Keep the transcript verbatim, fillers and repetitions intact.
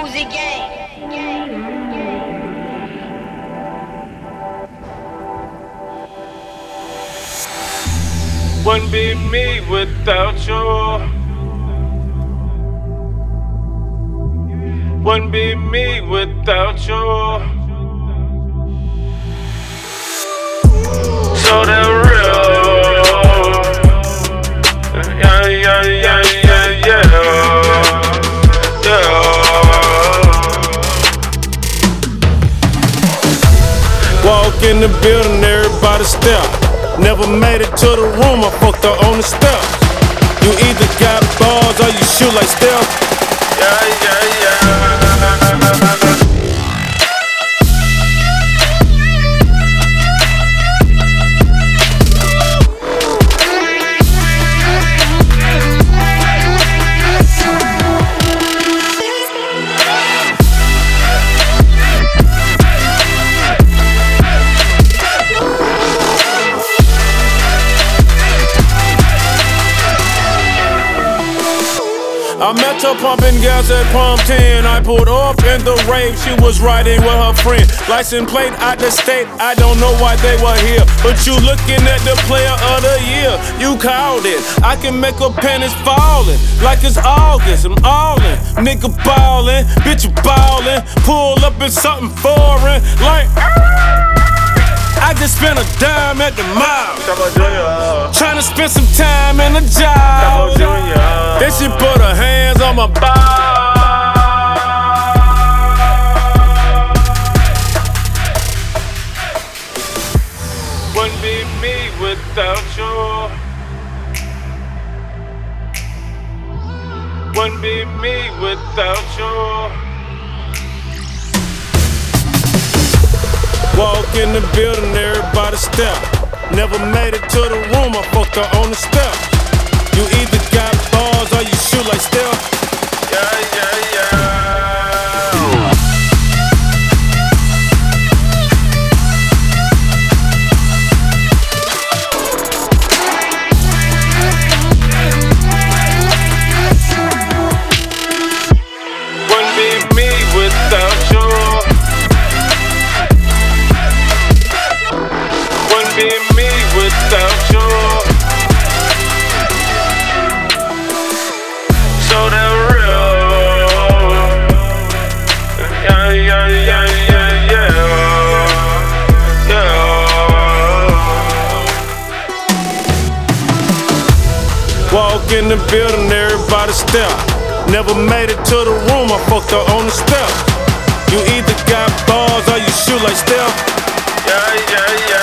Uzi Gang. Wouldn't be me without you. Wouldn't be me without you. So that real. Yeah, yeah, yeah, yeah, yeah. Yeah. Walk in the building, everybody step. Never made it to the room, I fucked her on the steps. You either got balls or you shoot like Steph. Yeah, yeah, yeah. I met her pumping gas at Pump ten. I pulled up in the rave, she was riding with her friend. License plate out the state, I don't know why they were here. But you looking at the player of the year, you called it. I can make her panties fallin' like it's August. I'm allin', nigga ballin', bitch you ballin'. Pull up in something foreign, like I just spent a dime at the mall. Tryna spend some time in the job. Then she put her hands on my ball. Wouldn't be me without you. Wouldn't be me without you. Walk in the building, everybody step. Never made it to the room, I fucked her on the steps. You either got balls or you shoot like Steph. Yeah, yeah, yeah. Wouldn't be me without you. Be me without you. So that real. Yeah, yeah, yeah, yeah, yeah. Yeah. Walk in the building, everybody step. Never made it to the room, I fucked her on the steps. You either got balls or you shoot like Steph. Yeah, yeah, yeah.